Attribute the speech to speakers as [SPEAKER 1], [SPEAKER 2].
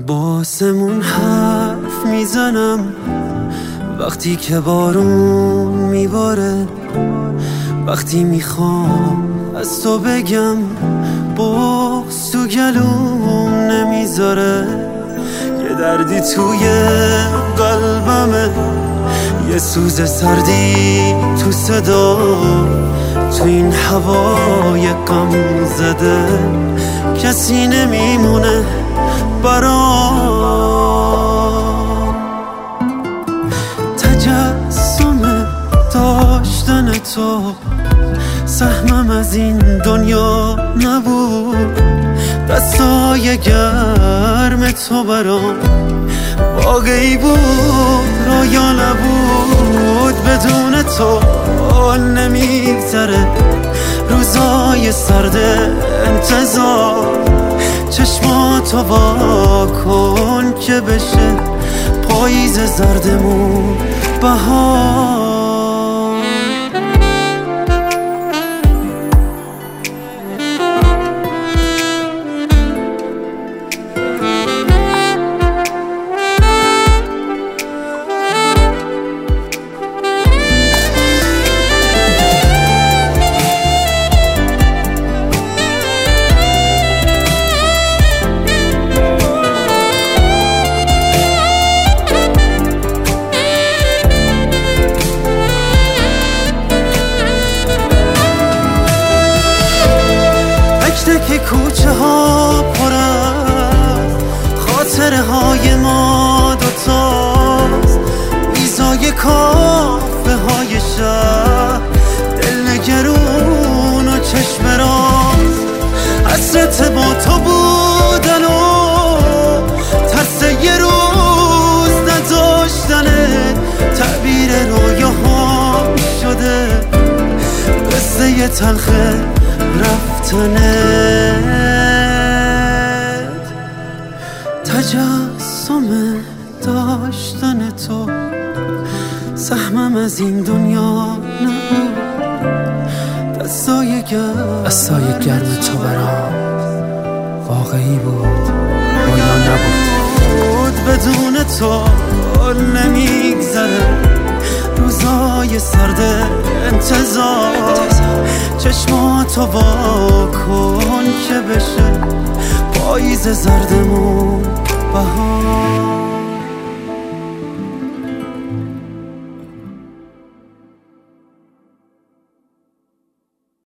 [SPEAKER 1] باسمون حرف میزنم وقتی که بارون میباره، وقتی میخوام از تو بگم بغض تو گلوم نمیذاره. یه دردی توی قلبمه، یه سوز سردی تو صدا، تو این هوای غم زده کسی نمیمونه برام. تجسم داشتن تو سهمم از این دنیا نبود، دستای گرم تو برام واقعی بود رویا نبود. بدون تو نمیگذره روزای سرد انتظار، چشماتو وا کن که بشه پاییز زردمون بهار. که کوچه ها پر از خاطره های ما دوتاست، میزای کافه های شهر، دل نگرون و چشم راست، حسرت با تو بودن و ترس یه روز نداشتنه، تعبیر رویاهام شده قصه تلخه رفتنت. تجسم داشتن تو سهمم از این دنیا نبود، دستای گرم تو برام واقعی بود رویا نبود. بدون تو نمیگذره روزای سرد انتظار، چشماتو وا کن که بشه پاییز زردمون بهار.